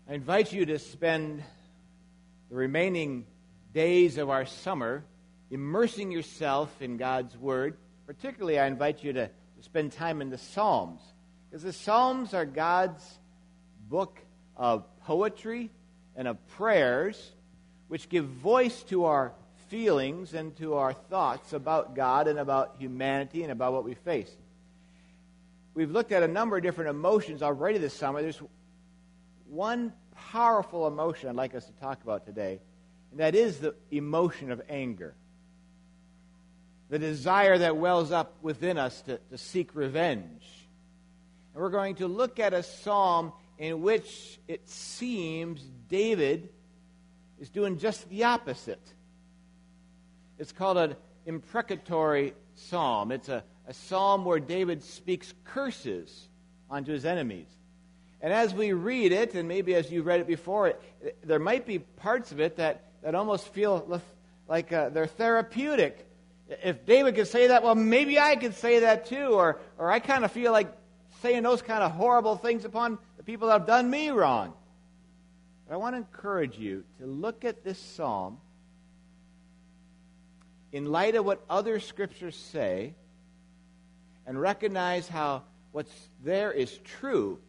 I invite you to spend the remaining days of our summer immersing yourself in God's Word. Particularly, I invite you to spend time in the Psalms, because the Psalms are God's book of poetry and of prayers, which give voice to our feelings and to our thoughts about God and about humanity and about what we face. We've looked at a number of different emotions already this summer. There's one powerful emotion I'd like us to talk about today, and that is the emotion of anger. The desire that wells up within us to seek revenge. And we're going to look at a psalm in which it seems David is doing just the opposite. It's called an imprecatory psalm. It's a psalm where David speaks curses onto his enemies. And as we read it, and maybe as you've read it before, there might be parts of it that almost feel like they're therapeutic. If David could say that, well, maybe I could say that too. Or I kind of feel like saying those kind of horrible things upon the people that have done me wrong. But I want to encourage you to look at this psalm in light of what other scriptures say and recognize how what's there is true.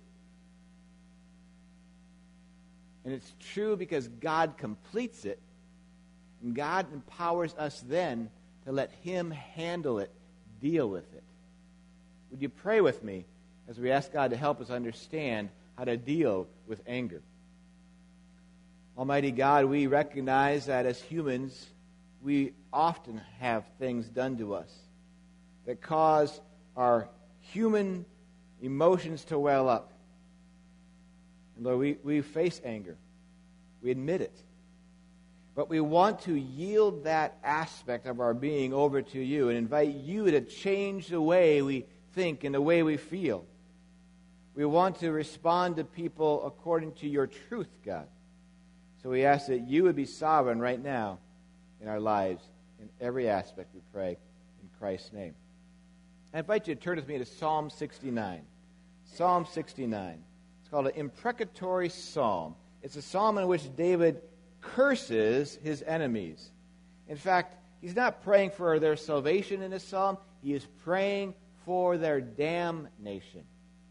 And it's true because God completes it. And God empowers us then to let Him handle it, deal with it. Would you pray with me as we ask God to help us understand how to deal with anger? Almighty God, we recognize that as humans, we often have things done to us that cause our human emotions to well up. And Lord, we face anger. We admit it. But we want to yield that aspect of our being over to you and invite you to change the way we think and the way we feel. We want to respond to people according to your truth, God. So we ask that you would be sovereign right now in our lives, in every aspect, we pray, in Christ's name. I invite you to turn with me to Psalm 69. Psalm 69. It's called an imprecatory psalm. It's a psalm in which David curses his enemies. In fact, he's not praying for their salvation in this psalm. He is praying for their damnation.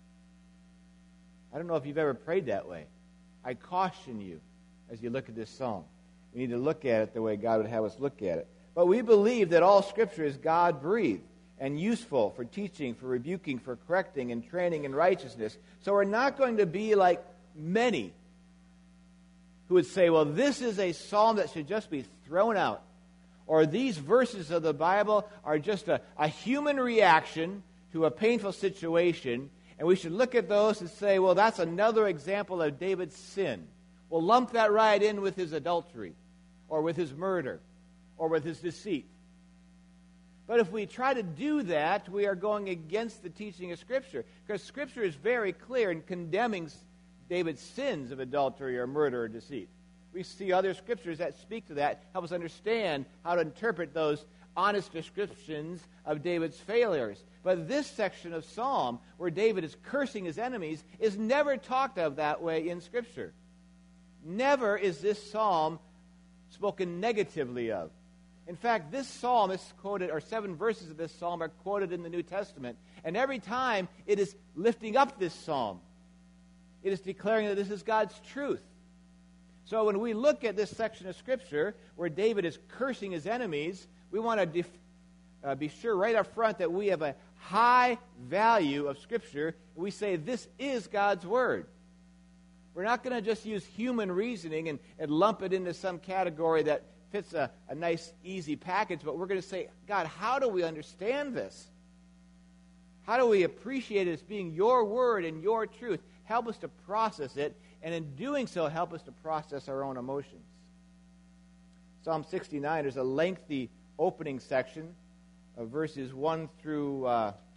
I don't know if you've ever prayed that way. I caution you as you look at this psalm. We need to look at it the way God would have us look at it. But we believe that all Scripture is God-breathed and useful for teaching, for rebuking, for correcting, and training in righteousness. So we're not going to be like many who would say, well, this is a psalm that should just be thrown out. Or these verses of the Bible are just a human reaction to a painful situation, and we should look at those and say, well, that's another example of David's sin. We'll lump that right in with his adultery, or with his murder, or with his deceit. But if we try to do that, we are going against the teaching of Scripture, because Scripture is very clear in condemning David's sins of adultery or murder or deceit. We see other Scriptures that speak to that, help us understand how to interpret those honest descriptions of David's failures. But this section of Psalm, where David is cursing his enemies, is never talked of that way in Scripture. Never is this psalm spoken negatively of. In fact, this psalm is quoted, or 7 verses of this psalm are quoted in the New Testament. And every time it is lifting up this psalm. It is declaring that this is God's truth. So when we look at this section of Scripture where David is cursing his enemies, we want to be sure right up front that we have a high value of Scripture. We say this is God's Word. We're not going to just use human reasoning and lump it into some category that fits a nice, easy package, but we're going to say, God, how do we understand this? How do we appreciate it as being your Word and your truth? Help us to process it, and in doing so, help us to process our own emotions. Psalm 69 is a lengthy opening section of verses 1 through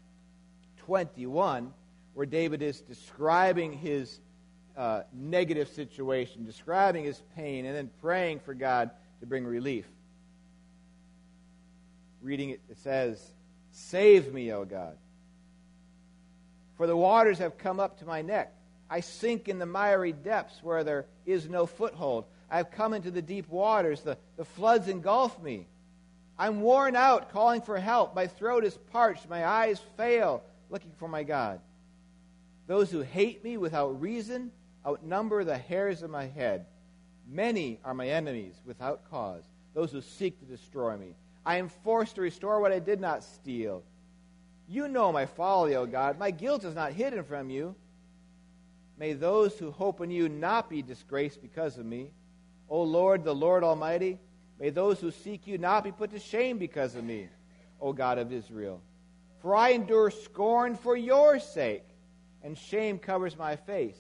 21, where David is describing his negative situation, describing his pain, and then praying for God to bring relief. Reading it, it says, "Save me, O God, for the waters have come up to my neck. I sink in the miry depths where there is no foothold. I have come into the deep waters. The floods engulf me. I'm worn out, calling for help. My throat is parched. My eyes fail, looking for my God. Those who hate me without reason outnumber the hairs of my head. Many are my enemies without cause, those who seek to destroy me. I am forced to restore what I did not steal. You know my folly, O God. My guilt is not hidden from you. May those who hope in you not be disgraced because of me. O Lord, the Lord Almighty, may those who seek you not be put to shame because of me, O God of Israel. For I endure scorn for your sake, and shame covers my face.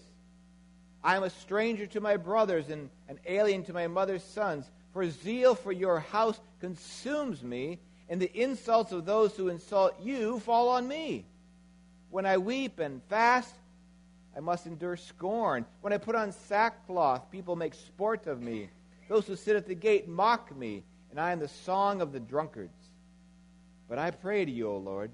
I am a stranger to my brothers and an alien to my mother's sons, for zeal for your house consumes me, and the insults of those who insult you fall on me. When I weep and fast, I must endure scorn. When I put on sackcloth, people make sport of me. Those who sit at the gate mock me, and I am the song of the drunkards. But I pray to you, O Lord,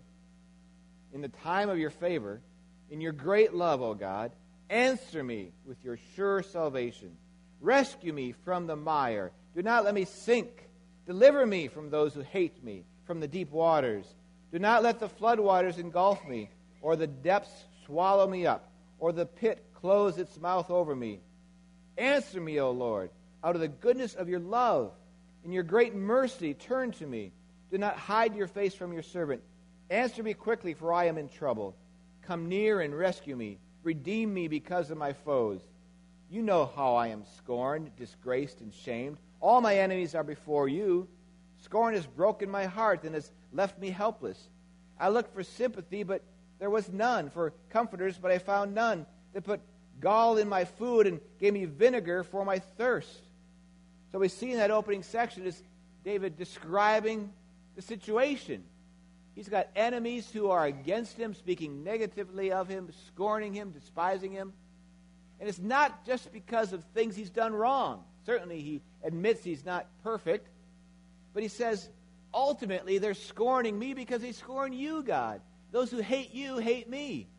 in the time of your favor, in your great love, O God, answer me with your sure salvation. Rescue me from the mire. Do not let me sink. Deliver me from those who hate me, from the deep waters. Do not let the floodwaters engulf me, or the depths swallow me up, or the pit close its mouth over me. Answer me, O Lord, out of the goodness of your love. In your great mercy, turn to me. Do not hide your face from your servant. Answer me quickly, for I am in trouble. Come near and rescue me. Redeem me because of my foes. You know how I am scorned, disgraced, and shamed. All my enemies are before you. Scorn has broken my heart and has left me helpless. I looked for sympathy, but there was none, for comforters, but I found none. They put gall in my food and gave me vinegar for my thirst. So we see in that opening section is David describing the situation. He's got enemies who are against him, speaking negatively of him, scorning him, despising him. And it's not just because of things he's done wrong. Certainly he admits he's not perfect. But he says, ultimately, they're scorning me because they scorn you, God. Those who hate you hate me.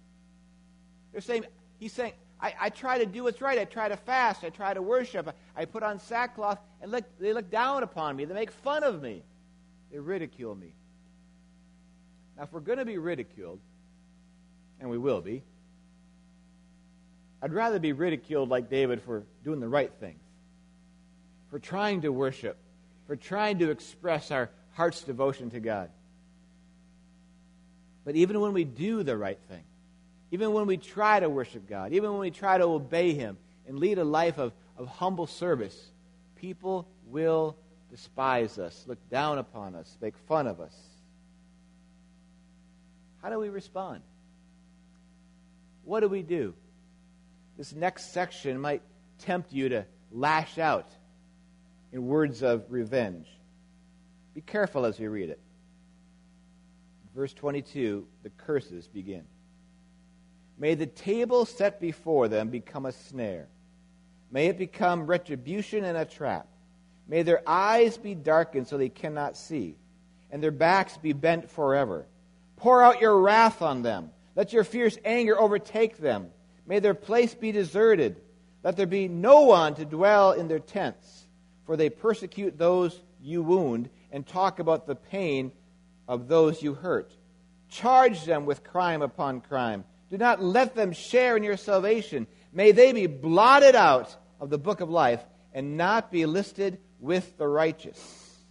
He's saying, I try to do what's right. I try to fast. I try to worship. I put on sackcloth, and they look down upon me. They make fun of me. They ridicule me. Now, if we're going to be ridiculed, and we will be, I'd rather be ridiculed like David for doing the right things, for trying to worship, for trying to express our heart's devotion to God. But even when we do the right thing, even when we try to worship God, even when we try to obey Him and lead a life of humble service, people will despise us, look down upon us, make fun of us. How do we respond? What do we do? This next section might tempt you to lash out in words of revenge. Be careful as you read it. Verse 22, the curses begin. May the table set before them become a snare. May it become retribution and a trap. May their eyes be darkened so they cannot see, and their backs be bent forever. Pour out your wrath on them. Let your fierce anger overtake them. May their place be deserted. Let there be no one to dwell in their tents, for they persecute those you wound and talk about the pain of those you hurt. Charge them with crime upon crime. Do not let them share in your salvation. May they be blotted out of the book of life and not be listed with the righteous.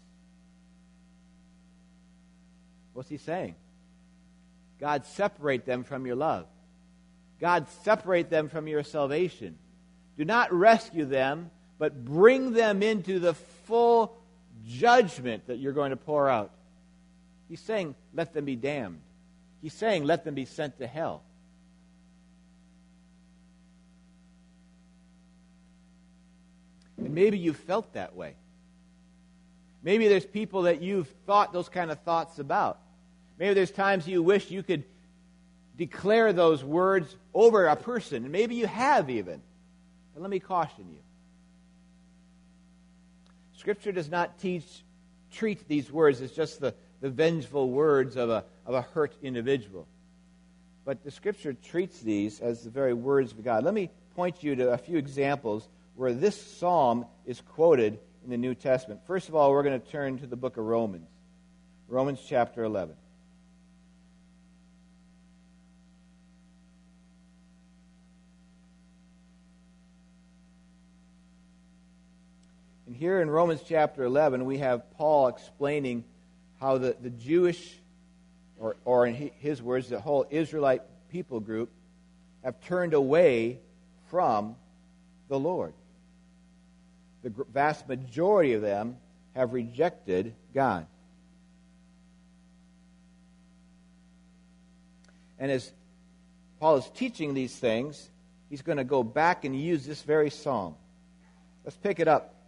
What's he saying? God, separate them from your love. God, separate them from your salvation. Do not rescue them, but bring them into the full judgment that you're going to pour out. He's saying, let them be damned. He's saying, let them be sent to hell. And maybe you felt that way. Maybe there's people that you've thought those kind of thoughts about. Maybe there's times you wish you could declare those words over a person, and maybe you have even. But let me caution you. Scripture does not treat these words as just the vengeful words of a hurt individual. but the Scripture treats these as the very words of God. Let me point you to a few examples where this psalm is quoted in the New Testament. First of all, we're going to turn to the book of Romans. Romans chapter 11. And here in Romans chapter 11, we have Paul explaining how the Jewish, or in his words, the whole Israelite people group, have turned away from the Lord. The vast majority of them have rejected God. And as Paul is teaching these things, he's going to go back and use this very psalm. Let's pick it up.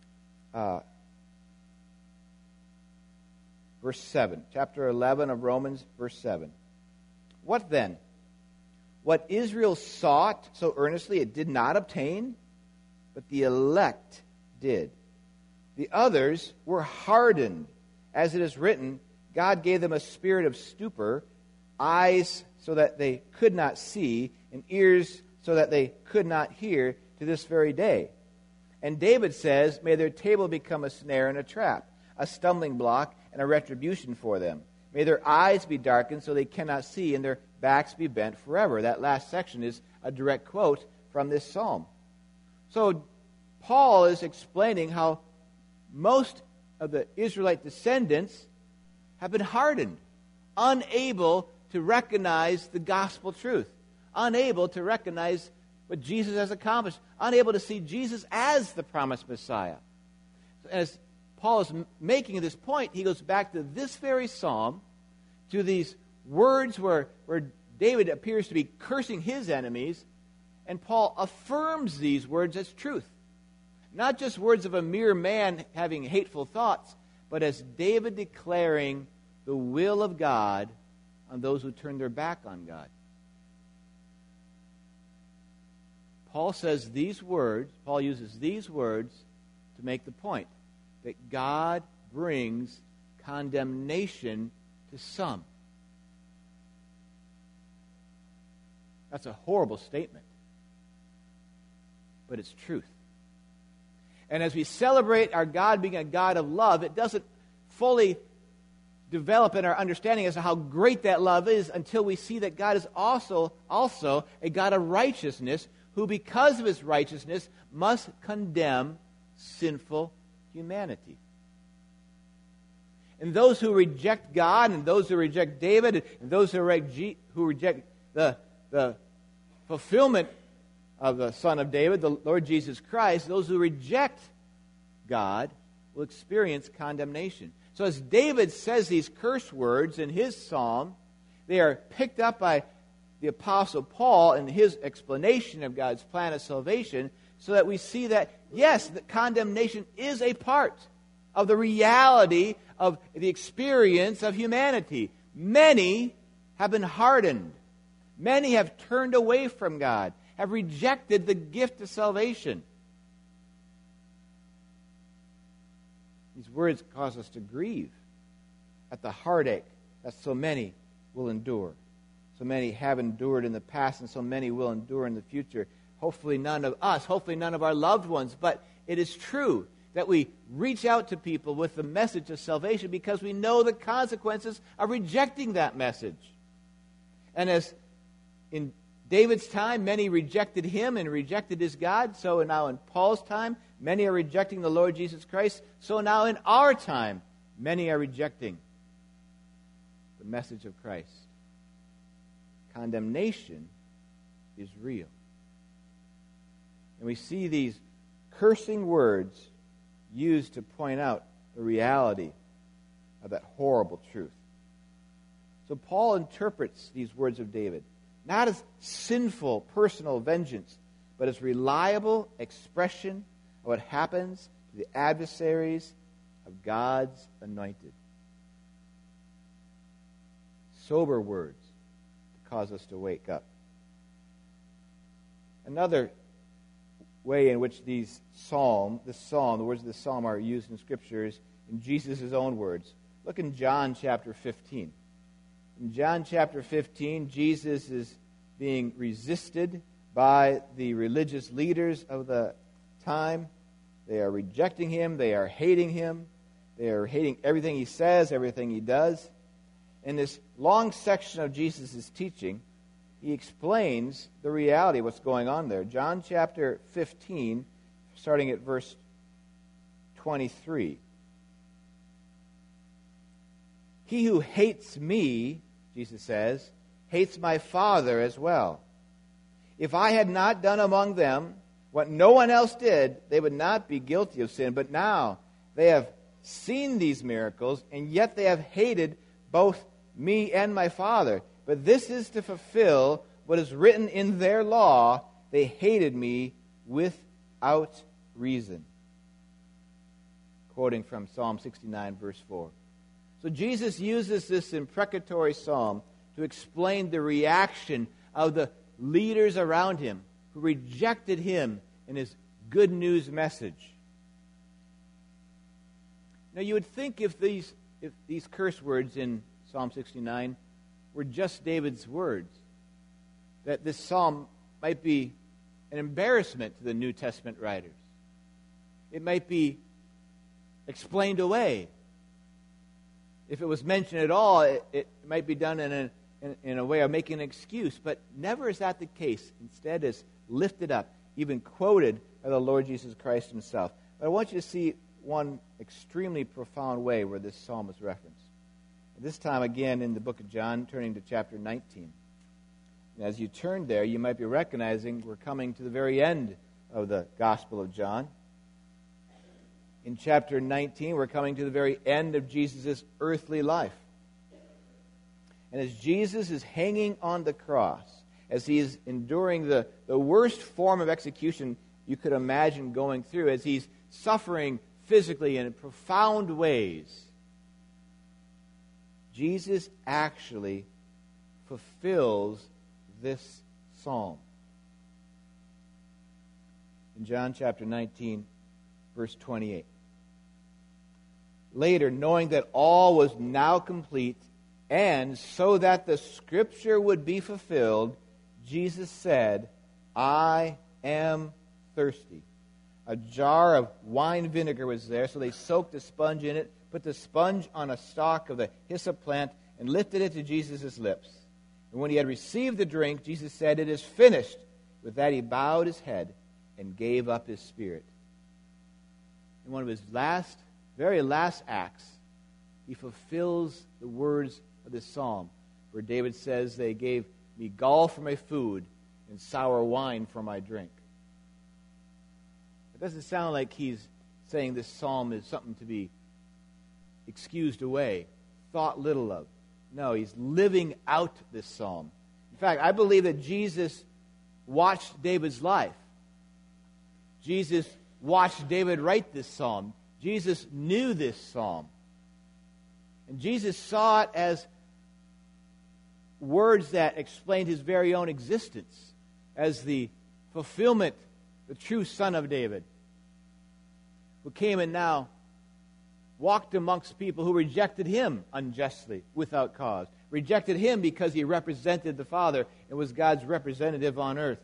Verse 7. Chapter 11 of Romans, verse 7. What then? What Israel sought so earnestly it did not obtain, but the elect did. The others were hardened. As it is written, God gave them a spirit of stupor, eyes so that they could not see, and ears so that they could not hear, to this very day. And David says, may their table become a snare and a trap, a stumbling block and a retribution for them. May their eyes be darkened so they cannot see, and their backs be bent forever. That last section is a direct quote from this psalm. So Paul is explaining how most of the Israelite descendants have been hardened, unable to recognize the gospel truth, unable to recognize what Jesus has accomplished, unable to see Jesus as the promised Messiah. As Paul is making this point, he goes back to this very psalm, to these words where David appears to be cursing his enemies, and Paul affirms these words as truth. Not just words of a mere man having hateful thoughts, but as David declaring the will of God on those who turn their back on God. Paul says these words, Paul uses these words to make the point that God brings condemnation to some. That's a horrible statement, but it's truth. And as we celebrate our God being a God of love, it doesn't fully develop in our understanding as to how great that love is until we see that God is also a God of righteousness, who because of his righteousness must condemn sinful humanity. And those who reject God, and those who reject David, and those who reject the fulfillment of the Son of David, the Lord Jesus Christ, those who reject God will experience condemnation. So as David says these curse words in his psalm, they are picked up by the Apostle Paul in his explanation of God's plan of salvation, so that we see that, yes, the condemnation is a part of the reality of the experience of humanity. Many have been hardened. Many have turned away from God, have rejected the gift of salvation. These words cause us to grieve at the heartache that so many will endure. So many have endured in the past, and so many will endure in the future. Hopefully none of us, hopefully none of our loved ones. But it is true that we reach out to people with the message of salvation because we know the consequences of rejecting that message. And as in David's time, many rejected him and rejected his God. So now in Paul's time, many are rejecting the Lord Jesus Christ. So now in our time, many are rejecting the message of Christ. Condemnation is real. And we see these cursing words used to point out the reality of that horrible truth. So Paul interprets these words of David not as sinful personal vengeance, but as reliable expression of what happens to the adversaries of God's anointed. Sober words to cause us to wake up. Another way in which the words of this psalm are used in Scripture is in Jesus' own words. Look in John chapter 15. In John chapter 15, Jesus is being resisted by the religious leaders of the time. They are rejecting him. They are hating him. They are hating everything he says, everything he does. In this long section of Jesus' teaching, he explains the reality of what's going on there. John chapter 15, starting at verse 23. He who hates me, Jesus says, hates my Father as well. If I had not done among them what no one else did, they would not be guilty of sin. But now they have seen these miracles, and yet they have hated both me and my Father. But this is to fulfill what is written in their law. They hated me without reason. Quoting from Psalm 69, verse 4. So Jesus uses this imprecatory psalm to explain the reaction of the leaders around him who rejected him and his good news message. Now you would think if these curse words in Psalm 69 were just David's words, that this psalm might be an embarrassment to the New Testament writers. It might be explained away. If it was mentioned at all, it might be done in a way of making an excuse. But never is that the case. Instead, it's lifted up, even quoted by the Lord Jesus Christ himself. But I want you to see one extremely profound way where this psalm is referenced. This time, again, in the book of John, turning to chapter 19. And as you turn there, you might be recognizing we're coming to the very end of the Gospel of John. In chapter 19, we're coming to the very end of Jesus' earthly life. And as Jesus is hanging on the cross, as he is enduring the worst form of execution you could imagine going through, as he's suffering physically in profound ways, Jesus actually fulfills this psalm. In John chapter 19, verse 28. Later, knowing that all was now complete, and so that the Scripture would be fulfilled, Jesus said, I am thirsty. A jar of wine vinegar was there, so they soaked a sponge in it, put the sponge on a stalk of the hyssop plant, and lifted it to Jesus' lips. And when he had received the drink, Jesus said, it is finished. With that he bowed his head and gave up his spirit. In one of his very last acts, he fulfills the words of this psalm, where David says, they gave me gall for my food and sour wine for my drink. It doesn't sound like he's saying this psalm is something to be excused away, thought little of. No, he's living out this psalm. In fact, I believe that Jesus watched David's life. Jesus watched David write this psalm. Jesus knew this psalm. And Jesus saw it as words that explained his very own existence as the fulfillment, the true Son of David, who came and now walked amongst people who rejected him unjustly, without cause. Rejected him because he represented the Father and was God's representative on earth.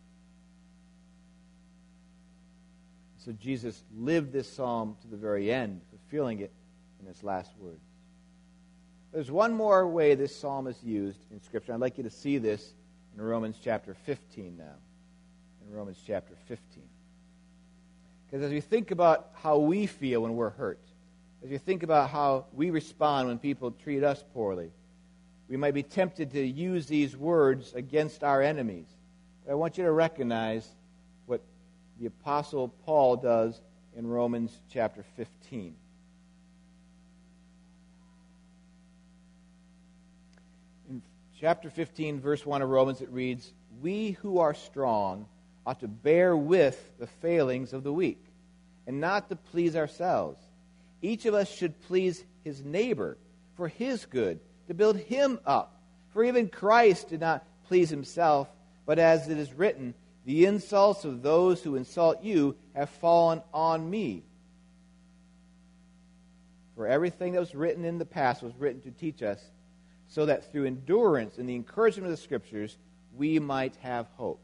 So Jesus lived this psalm to the very end, fulfilling it in his last words. There's one more way this psalm is used in Scripture. I'd like you to see this in Romans chapter 15 now. In Romans chapter 15. Because as we think about how we feel when we're hurt, as you think about how we respond when people treat us poorly, we might be tempted to use these words against our enemies. But I want you to recognize what the Apostle Paul does in Romans chapter 15. In chapter 15, verse 1 of Romans, it reads, we who are strong ought to bear with the failings of the weak, and not to please ourselves. Each of us should please his neighbor for his good, to build him up. For even Christ did not please himself, but as it is written, the insults of those who insult you have fallen on me. For everything that was written in the past was written to teach us, so that through endurance and the encouragement of the Scriptures, we might have hope.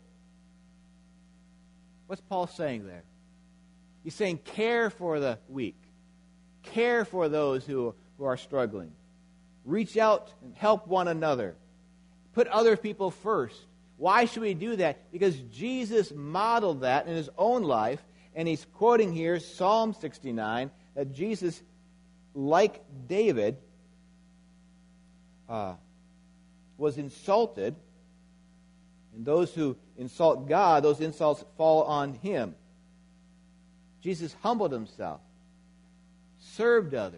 What's Paul saying there? He's saying care for the weak. Care for those who are struggling. Reach out and help one another. Put other people first. Why should we do that? Because Jesus modeled that in his own life, and he's quoting here Psalm 69, that Jesus, like David, was insulted, and those who insult God, those insults fall on him. Jesus humbled himself, served others.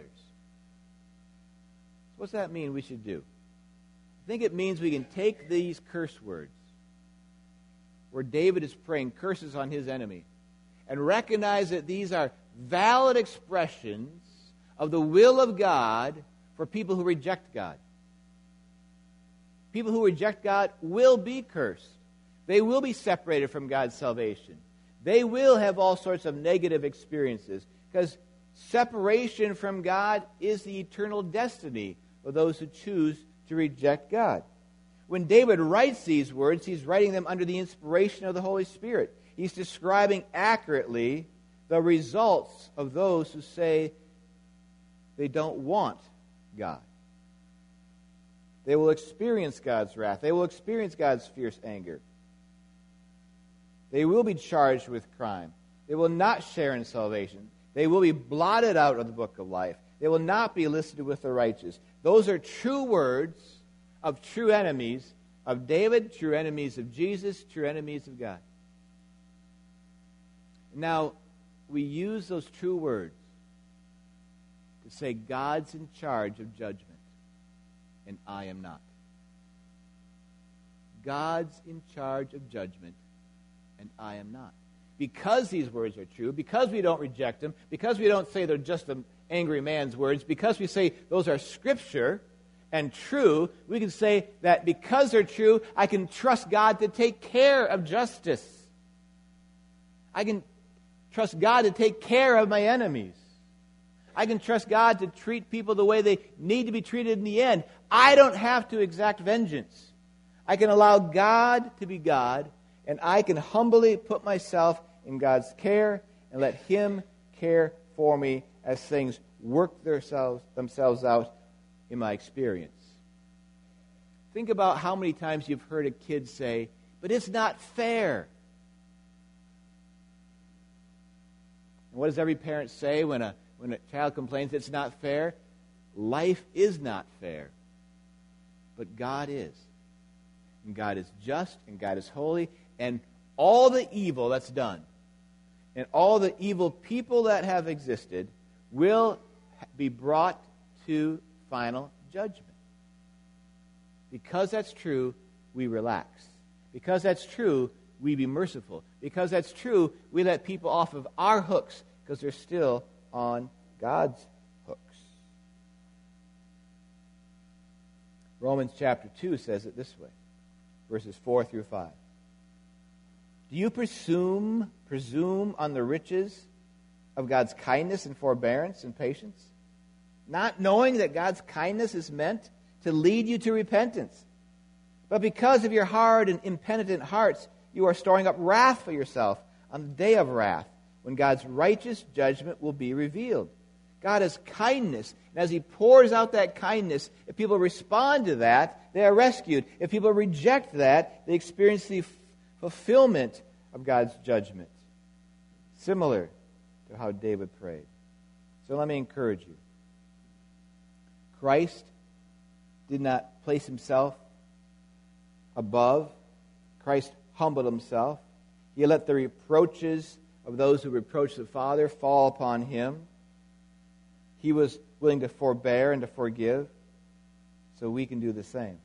What's that mean we should do? I think it means we can take these curse words, where David is praying curses on his enemy, and recognize that these are valid expressions of the will of God for people who reject God. People who reject God will be cursed. They will be separated from God's salvation. They will have all sorts of negative experiences, because separation from God is the eternal destiny of those who choose to reject God. When David writes these words, he's writing them under the inspiration of the Holy Spirit. He's describing accurately the results of those who say they don't want God. They will experience God's wrath. They will experience God's fierce anger. They will be charged with crime. They will not share in salvation. They will be blotted out of the book of life. They will not be listed with the righteous. Those are true words of true enemies of David, true enemies of Jesus, true enemies of God. Now, we use those true words to say God's in charge of judgment, and I am not. God's in charge of judgment, and I am not. Because these words are true, because we don't reject them, because we don't say they're just an angry man's words, because we say those are Scripture and true, we can say that because they're true, I can trust God to take care of justice. I can trust God to take care of my enemies. I can trust God to treat people the way they need to be treated in the end. I don't have to exact vengeance. I can allow God to be God, and I can humbly put myself in God's care and let Him care for me as things work themselves out in my experience. Think about how many times you've heard a kid say, "But it's not fair." And what does every parent say when a child complains it's not fair? Life is not fair, but God is. And God is just, and God is holy, and all the evil that's done, and all the evil people that have existed will be brought to final judgment. Because that's true, we relax. Because that's true, we be merciful. Because that's true, we let people off of our hooks because they're still on God's hooks. Romans chapter 2 says it this way, verses 4 through 5. Do you presume on the riches of God's kindness and forbearance and patience, not knowing that God's kindness is meant to lead you to repentance? But because of your hard and impenitent hearts, you are storing up wrath for yourself on the day of wrath, when God's righteous judgment will be revealed. God has kindness, and as He pours out that kindness, if people respond to that, they are rescued. If people reject that, they experience the fulfillment of God's judgment. Similar to how David prayed. So let me encourage you. Christ did not place Himself above. Christ humbled Himself. He let the reproaches of those who reproach the Father fall upon Him. He was willing to forbear and to forgive, so we can do the same.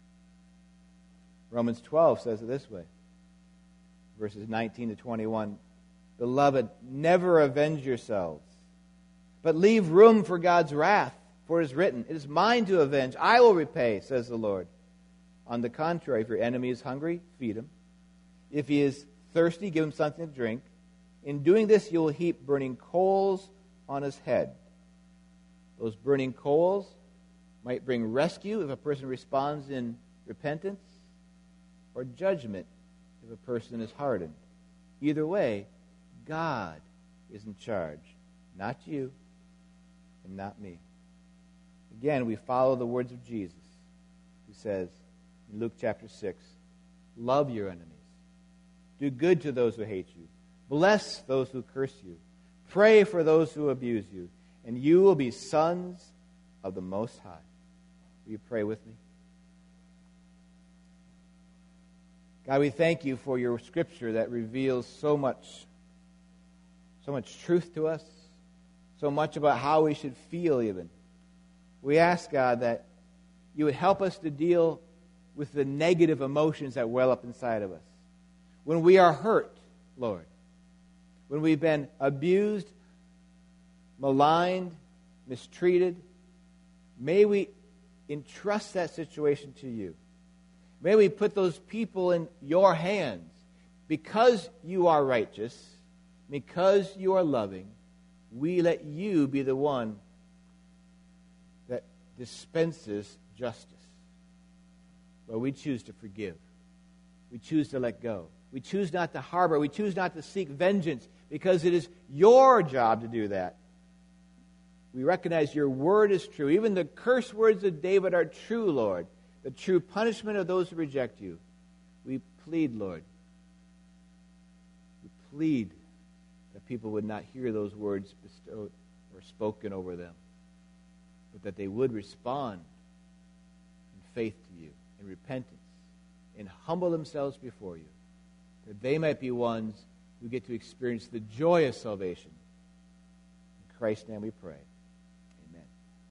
Romans 12 says it this way, verses 19 to 21. Beloved, never avenge yourselves, but leave room for God's wrath, for it is written, "It is mine to avenge, I will repay," says the Lord. On the contrary, if your enemy is hungry, feed him. If he is thirsty, give him something to drink. In doing this, you will heap burning coals on his head. Those burning coals might bring rescue if a person responds in repentance, or judgment if a person is hardened. Either way, God is in charge, not you and not me. Again, we follow the words of Jesus, who says in Luke chapter 6, love your enemies. Do good to those who hate you. Bless those who curse you. Pray for those who abuse you. And you will be sons of the Most High. Will you pray with me? God, we thank you for your scripture that reveals so much truth to us, so much about how we should feel even. We ask, God, that you would help us to deal with the negative emotions that well up inside of us. When we are hurt, Lord, when we've been abused, maligned, mistreated, may we entrust that situation to you. May we put those people in your hands. Because you are righteous, because you are loving, we let you be the one that dispenses justice. Well, we choose to forgive. We choose to let go. We choose not to harbor. We choose not to seek vengeance because it is your job to do that. We recognize your word is true. Even the curse words of David are true, Lord. The true punishment of those who reject you. We plead, Lord. We plead that people would not hear those words bestowed or spoken over them, but that they would respond in faith to you, in repentance, and humble themselves before you, that they might be ones who get to experience the joy of salvation. In Christ's name we pray.